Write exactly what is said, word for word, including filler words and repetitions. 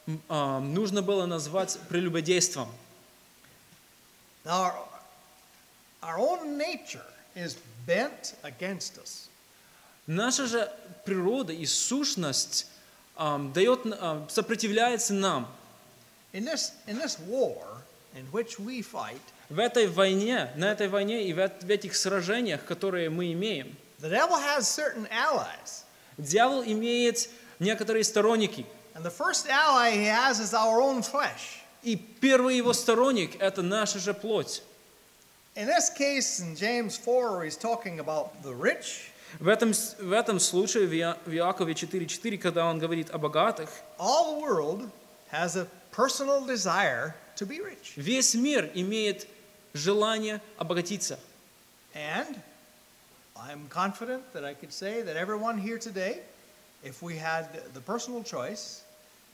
м, а, нужно было назвать прелюбодейством. Now, our, our own nature is bent against us. Наша же природа и сущность ам, дает, ам, сопротивляется нам. In this, in this war in which we fight, В этой войне, на этой войне и в эт- в этих сражениях, которые мы имеем, the devil has certain allies. дьявол имеет некоторые сторонники. And the first ally he has is our own flesh. И первый его сторонник – это наша же плоть. In this case, in James four, where he's talking about the rich, В этом, с- в этом случае, в Иа- в Иакове четыре четыре, когда он говорит о богатых, all the world has a personal desire to be rich. весь мир имеет желание обогатиться. And I'm confident that I could say that everyone here today, if we had the personal choice,